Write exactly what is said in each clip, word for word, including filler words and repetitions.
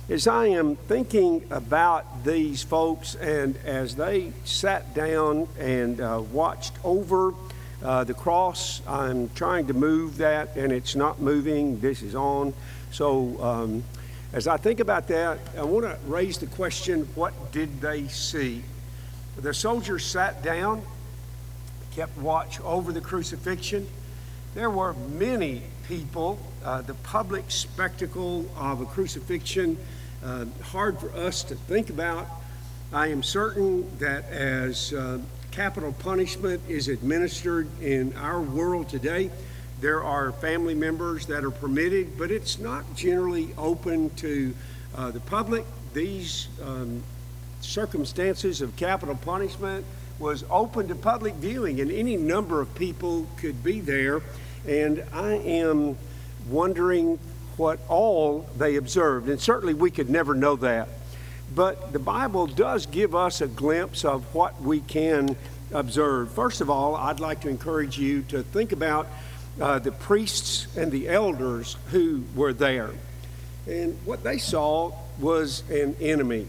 As I am thinking about these folks and as they sat down and uh, watched over uh, the cross, I'm trying to move that and it's not moving. This is on. So um, as I think about that, I want to raise the question, what did they see? The soldiers sat down, kept watch over the crucifixion. There were many people, uh, the public spectacle of a crucifixion, uh, hard for us to think about. I am certain that as uh, capital punishment is administered in our world today, there are family members that are permitted, but it's not generally open to uh, the public. These um, circumstances of capital punishment was open to public viewing, and any number of people could be there. And I am wondering what all they observed. And certainly we could never know that. But the Bible does give us a glimpse of what we can observe. First of all, I'd like to encourage you to think about uh, the priests and the elders who were there. And what they saw was an enemy.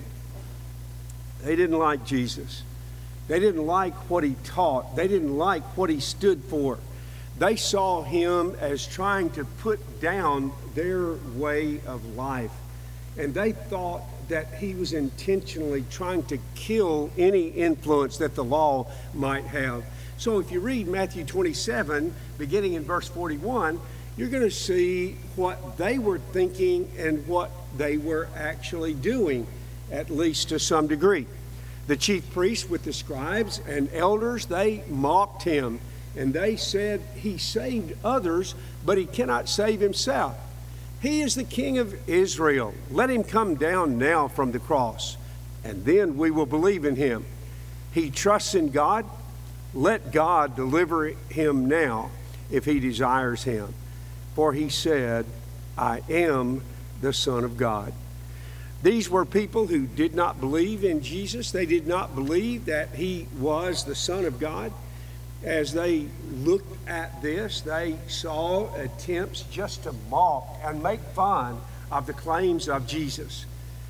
They didn't like Jesus. They didn't like what he taught. They didn't like what he stood for. They saw him as trying to put down their way of life. And they thought that he was intentionally trying to kill any influence that the law might have. So if you read Matthew twenty-seven, beginning in verse forty-one, you're going to see what they were thinking and what they were actually doing, at least to some degree. The chief priests with the scribes and elders, they mocked him. And they said, he saved others, but he cannot save himself. He is the King of Israel. Let him come down now from the cross, and then we will believe in him. He trusts in God. Let God deliver him now if he desires him. For he said, I am the Son of God. These were people who did not believe in Jesus. They did not believe that he was the Son of God. As they looked at this, they saw attempts just to mock and make fun of the claims of Jesus.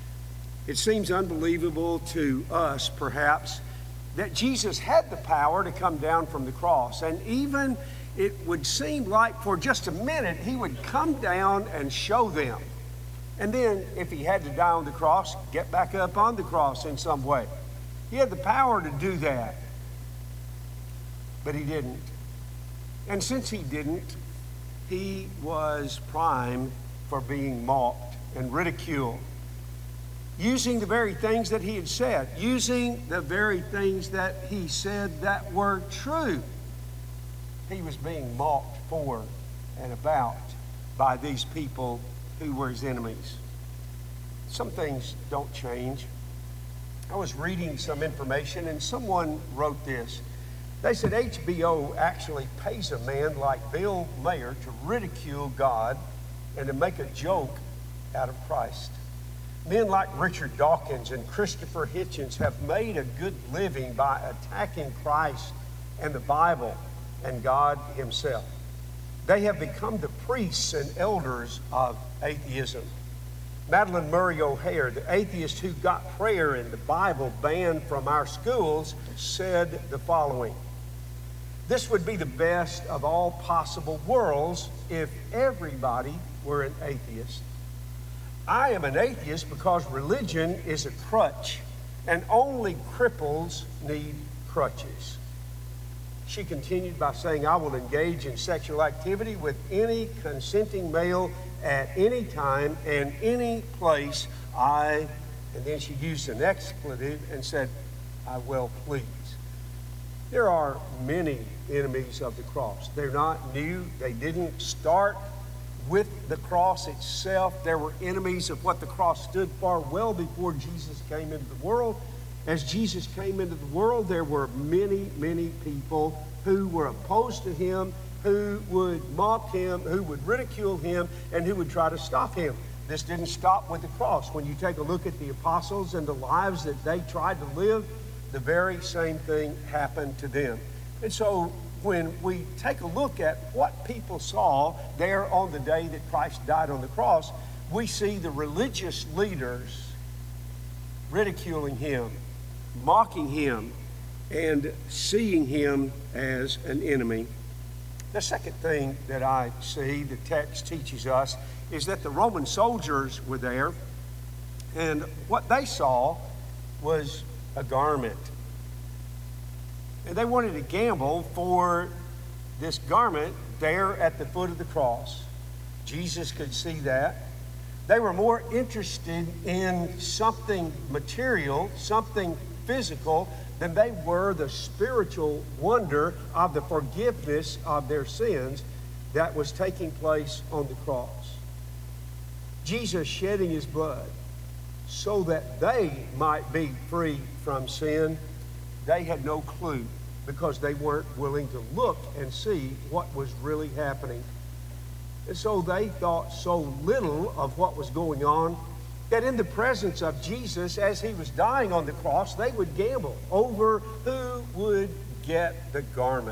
It seems unbelievable to us, perhaps, that Jesus had the power to come down from the cross. And even it would seem like for just a minute, he would come down and show them. And then if he had to die on the cross, get back up on the cross in some way. He had the power to do that. But he didn't. And since he didn't, he was primed for being mocked and ridiculed, using the very things that he had said, using the very things that he said that were true. He was being mocked for and about by these people who were his enemies. Some things don't change. I was reading some information and someone wrote this. They said H B O actually pays a man like Bill Maher to ridicule God and to make a joke out of Christ. Men like Richard Dawkins and Christopher Hitchens have made a good living by attacking Christ and the Bible and God himself. They have become the priests and elders of atheism. Madalyn Murray O'Hair, the atheist who got prayer and the Bible banned from our schools, said the following: this would be the best of all possible worlds if everybody were an atheist. I am an atheist because religion is a crutch, and only cripples need crutches. She continued by saying, I will engage in sexual activity with any consenting male at any time and any place. I, and then she used an expletive and said, I will please. There are many enemies of the cross. They're not new. They didn't start with the cross itself. There were enemies of what the cross stood for well before Jesus came into the world. As Jesus came into the world, there were many, many people who were opposed to him, who would mock him, who would ridicule him, and who would try to stop him. This didn't stop with the cross. When you take a look at the apostles and the lives that they tried to live, the very same thing happened to them. And so when we take a look at what people saw there on the day that Christ died on the cross, we see the religious leaders ridiculing him, mocking him, and seeing him as an enemy. The second thing that I see the text teaches us is that the Roman soldiers were there, and what they saw was a garment. And they wanted to gamble for this garment there at the foot of the cross. Jesus could see that. They were more interested in something material, something physical, than they were the spiritual wonder of the forgiveness of their sins that was taking place on the cross. Jesus shedding his blood so that they might be free from sin. They had no clue because they weren't willing to look and see what was really happening. And so they thought so little of what was going on that in the presence of Jesus, as he was dying on the cross, they would gamble over who would get the garment.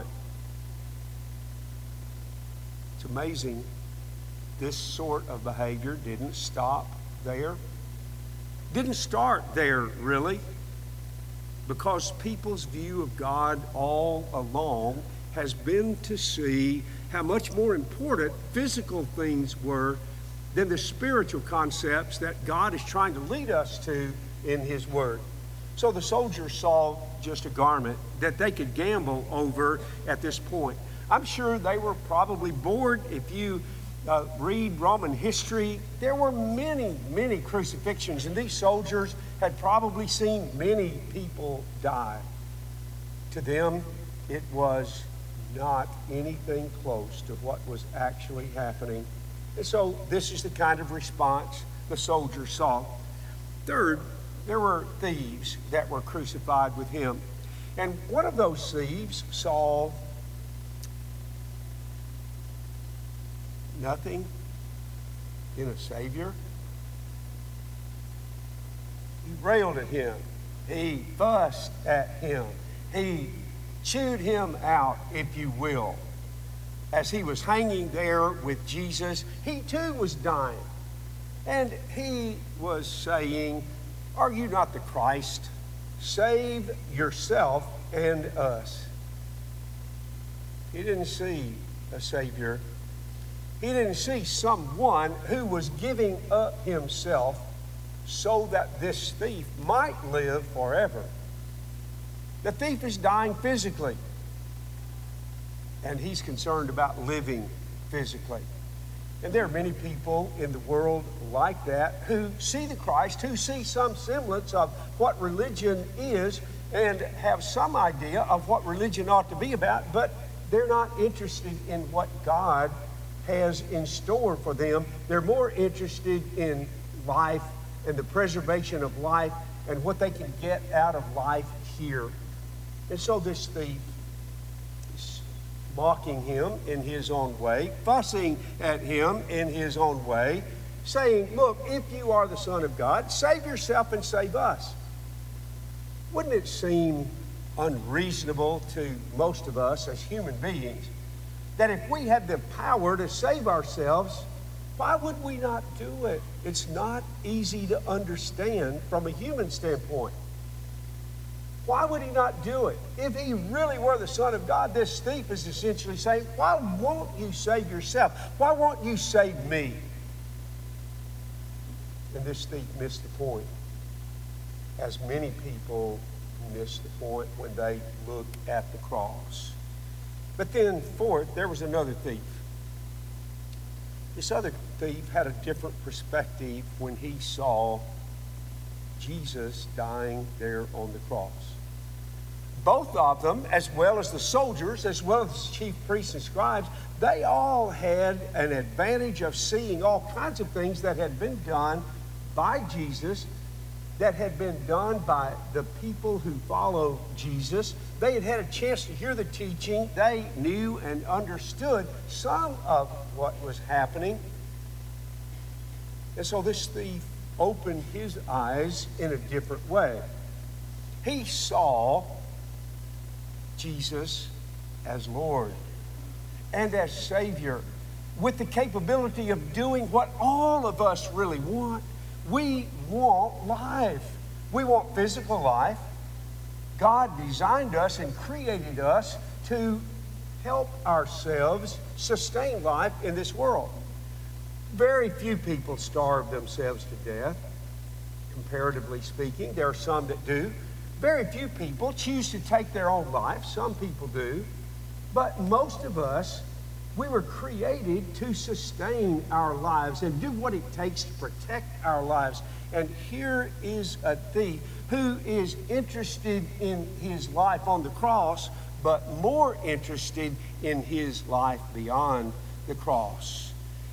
It's amazing. This sort of behavior didn't stop there. Didn't start there, really, because people's view of God all along has been to see how much more important physical things were than the spiritual concepts that God is trying to lead us to in his word. So the soldiers saw just a garment that they could gamble over at this point. I'm sure they were probably bored. If you uh, read Roman history, there were many, many crucifixions, and these soldiers had probably seen many people die. To them, it was not anything close to what was actually happening. And so this is the kind of response the soldiers saw. Third, there were thieves that were crucified with him. And one of those thieves saw nothing in a Savior. He railed at him. He fussed at him. He chewed him out, if you will. As he was hanging there with Jesus, he too was dying. And he was saying, "Are you not the Christ? Save yourself and us." He didn't see a Savior. He didn't see someone who was giving up himself so that this thief might live forever. The thief is dying physically, and he's concerned about living physically. And there are many people in the world like that who see the Christ, who see some semblance of what religion is and have some idea of what religion ought to be about, but they're not interested in what God has in store for them. They're more interested in life and the preservation of life and what they can get out of life here. And so this thief is mocking him in his own way, fussing at him in his own way, saying, "Look, if you are the Son of God, save yourself and save us." Wouldn't it seem unreasonable to most of us as human beings that if we had the power to save ourselves, why would we not do it? It's not easy to understand from a human standpoint. Why would he not do it? If he really were the Son of God, this thief is essentially saying, why won't you save yourself? Why won't you save me? And this thief missed the point, as many people miss the point when they look at the cross. But then, fourth, there was another thief. This other thief had a different perspective when he saw Jesus dying there on the cross. Both of them, as well as the soldiers, as well as the chief priests and scribes, they all had an advantage of seeing all kinds of things that had been done by Jesus, that had been done by the people who follow Jesus. They had had a chance to hear the teaching. They knew and understood some of what was happening. And so this thief opened his eyes in a different way. He saw Jesus as Lord and as Savior with the capability of doing what all of us really want. We want life. We want physical life. God designed us and created us to help ourselves sustain life in this world. Very few people starve themselves to death, comparatively speaking. There are some that do. Very few people choose to take their own life. Some people do. But most of us, we were created to sustain our lives and do what it takes to protect our lives. And here is a thief who is interested in his life on the cross, but more interested in his life beyond the cross.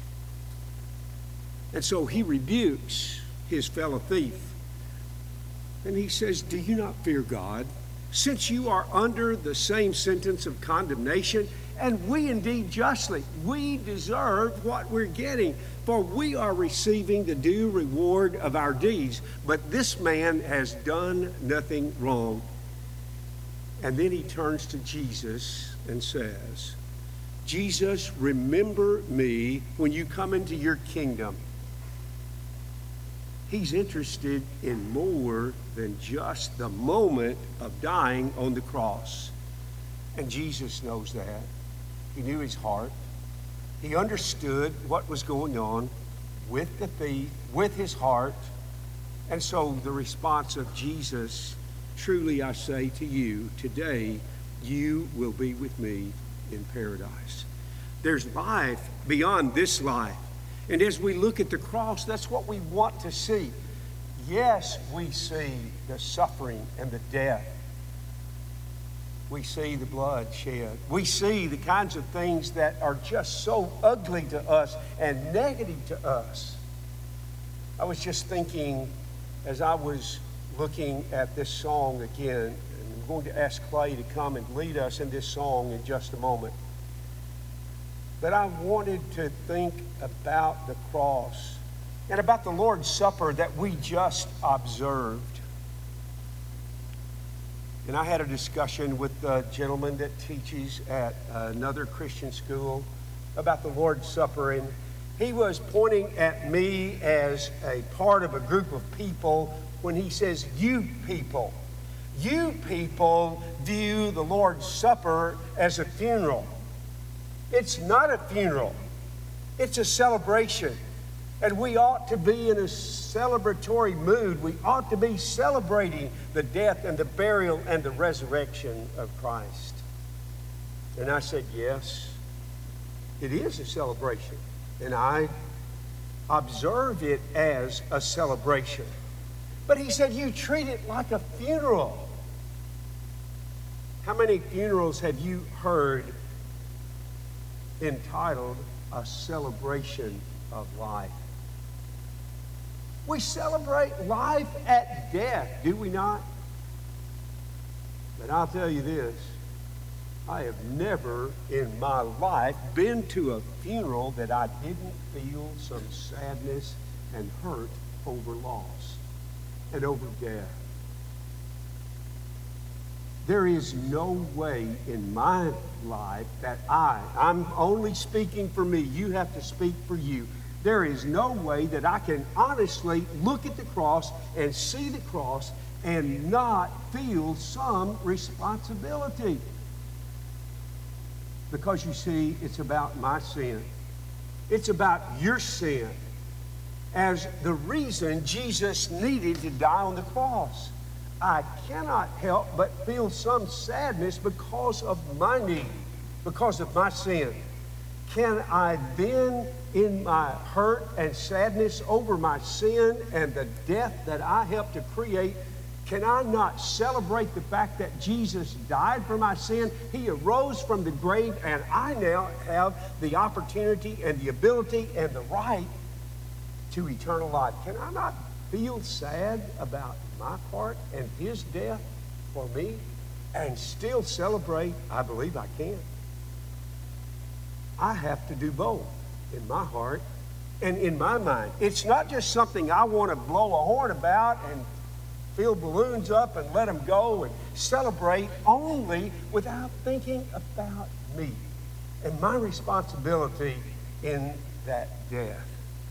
And so he rebukes his fellow thief. And he says, do you not fear God, since you are under the same sentence of condemnation? And we indeed justly, we deserve what we're getting, for we are receiving the due reward of our deeds. But this man has done nothing wrong. And then he turns to Jesus and says, Jesus, remember me when you come into your kingdom. He's interested in more than just the moment of dying on the cross. And Jesus knows that. He knew his heart. He understood what was going on with the thief, with his heart. And so the response of Jesus, truly I say to you, today you will be with me in paradise. There's life beyond this life. And as we look at the cross, that's what we want to see. Yes, we see the suffering and the death. We see the blood shed. We see the kinds of things that are just so ugly to us and negative to us. I was just thinking as I was looking at this song again, and I'm going to ask Clay to come and lead us in this song in just a moment. But I wanted to think about the cross and about the Lord's Supper that we just observed. And I had a discussion with a gentleman that teaches at another Christian school about the Lord's Supper, and he was pointing at me as a part of a group of people when he says, you people. You people view the Lord's Supper as a funeral. It's not a funeral. It's a celebration. And we ought to be in a celebratory mood. We ought to be celebrating the death and the burial and the resurrection of Christ. And I said, yes, it is a celebration. And I observe it as a celebration. But he said, you treat it like a funeral. How many funerals have you heard entitled A Celebration of Life? We celebrate life at death, do we not? But I'll tell you this, I have never in my life been to a funeral that I didn't feel some sadness and hurt over loss and over death. There is no way in my life that I, I'm only speaking for me, you have to speak for you. There is no way that I can honestly look at the cross and see the cross and not feel some responsibility. Because you see, it's about my sin. It's about your sin as the reason Jesus needed to die on the cross. I cannot help but feel some sadness because of my need, because of my sin. Can I then, in my hurt and sadness over my sin and the death that I helped to create, can I not celebrate the fact that Jesus died for my sin? He arose from the grave, and I now have the opportunity and the ability and the right to eternal life. Can I not feel sad about my part and his death for me and still celebrate? I believe I can. I have to do both in my heart and in my mind. It's not just something I want to blow a horn about and fill balloons up and let them go and celebrate only without thinking about me. And my responsibility in that death.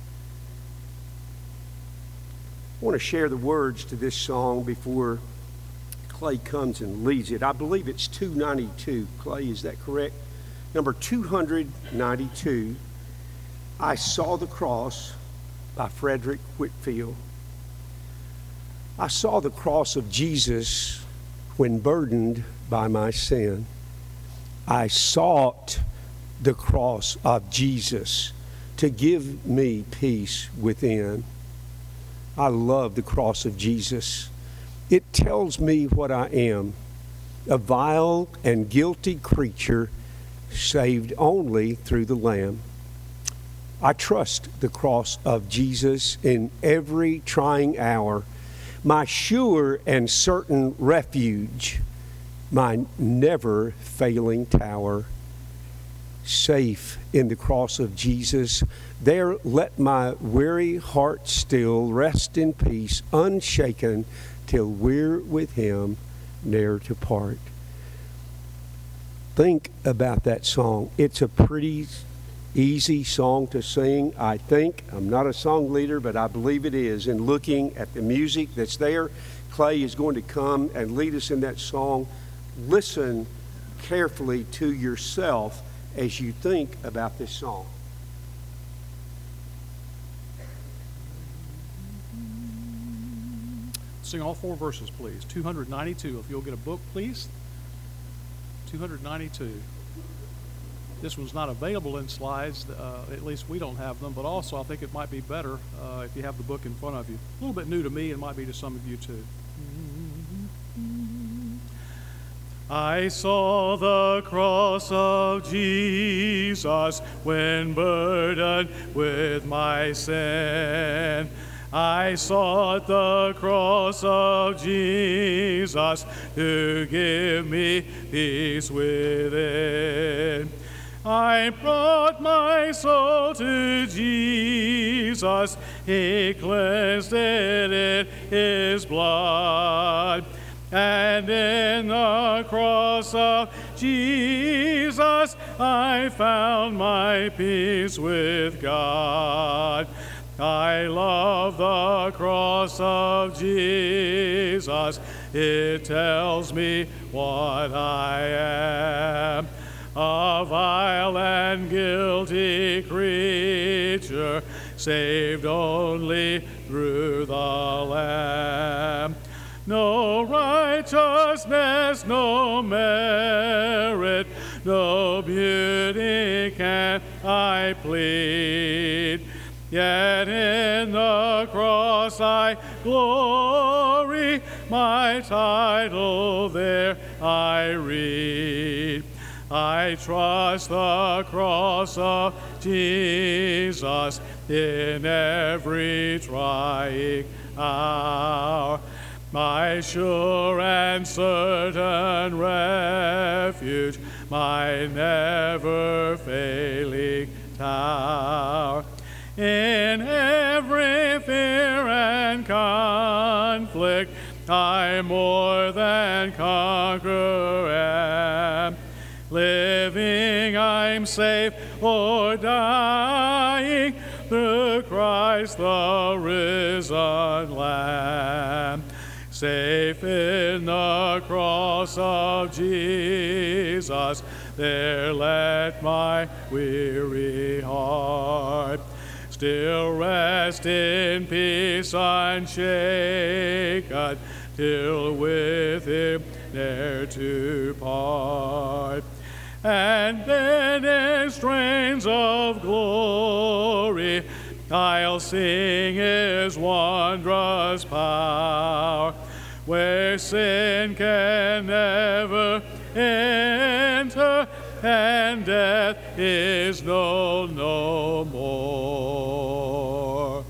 I want to share the words to this song before Clay comes and leads it. I believe it's two ninety-two. Clay, is that correct? Number two ninety-two, I Saw the Cross by Frederick Whitfield. I saw the cross of Jesus when burdened by my sin. I sought the cross of Jesus to give me peace within. I love the cross of Jesus. It tells me what I am, a vile and guilty creature saved only through the Lamb. I trust the cross of Jesus in every trying hour, my sure and certain refuge, my never failing tower. Safe in the cross of Jesus, there let my weary heart still rest in peace, unshaken, till we're with Him, ne'er to part. Think about that song. It's a pretty easy song to sing, I think. I'm not a song leader, but I believe it is. And looking at the music that's there, Clay is going to come and lead us in that song. Listen carefully to yourself as you think about this song. Sing all four verses, please. two ninety-two. If you'll get a book, please. two ninety-two. This one's not available in slides. Uh, at least we don't have them. But also, I think it might be better uh, if you have the book in front of you. A little bit new to me, and might be to some of you too. I saw the cross of Jesus when burdened with my sin. I sought the cross of Jesus to give me peace within. I brought my soul to Jesus. He cleansed it in His blood. And in the cross of Jesus, I found my peace with God. I love the cross of Jesus. It tells me what I am. A vile and guilty creature, saved only through the Lamb. No righteousness, no merit, no beauty can I plead. Yet in the cross I glory, my title there I read. I trust the cross of Jesus in every trying hour. My sure and certain refuge, my never failing tower. In every fear and conflict, I more than conqueror am. Living, I'm safe, or dying, through Christ the risen Lamb. Safe in the cross of Jesus, there let my weary heart still rest in peace unshaken, till with Him ne'er to part. And then in strains of glory, I'll sing His wondrous power, where sin can never enter, and death is known no more.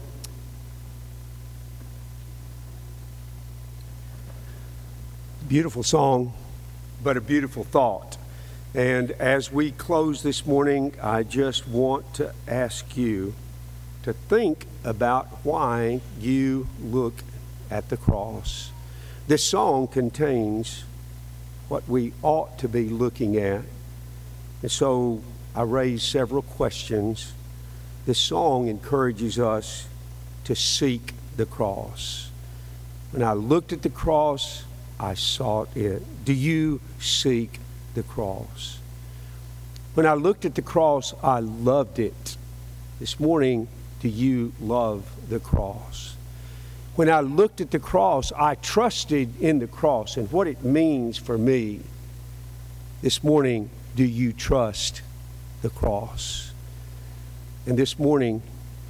Beautiful song, but a beautiful thought. And as we close this morning, I just want to ask you to think about why you look at the cross. This song contains what we ought to be looking at. And so I raise several questions this song encourages us to seek the cross. When I looked at the cross, I sought it. Do you seek the cross? When I looked at the cross, I loved it. This morning, do you love the cross? When I looked at the cross, I trusted in the cross and what it means for me. This morning, do you trust the cross? And this morning,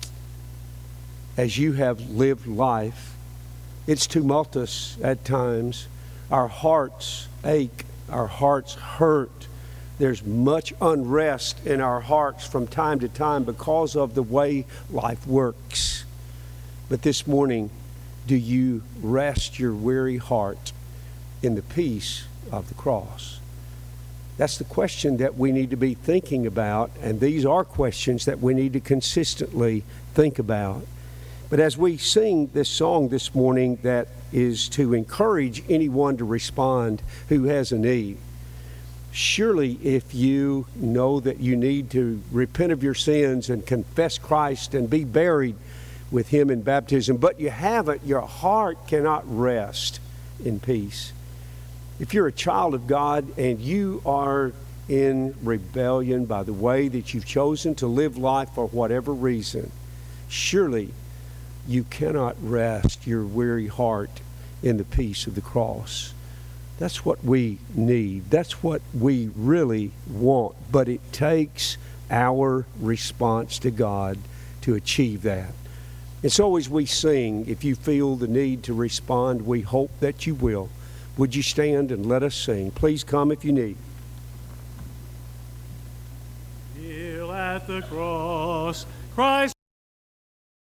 as you have lived life, it's tumultuous at times. Our hearts ache, our hearts hurt. There's much unrest in our hearts from time to time because of the way life works. But this morning, do you rest your weary heart in the peace of the cross? That's the question that we need to be thinking about, and these are questions that we need to consistently think about. But as we sing this song this morning that is to encourage anyone to respond who has a need, surely if you know that you need to repent of your sins and confess Christ and be buried with Him in baptism, but you haven't, your heart cannot rest in peace. If you're a child of God and you are in rebellion by the way that you've chosen to live life for whatever reason, surely you cannot rest your weary heart in the peace of the cross. That's what we need. That's what we really want. But it takes our response to God to achieve that. And so as we sing, if you feel the need to respond, we hope that you will. Would you stand and let us sing? Please come if you need. Kneel at the cross, Christ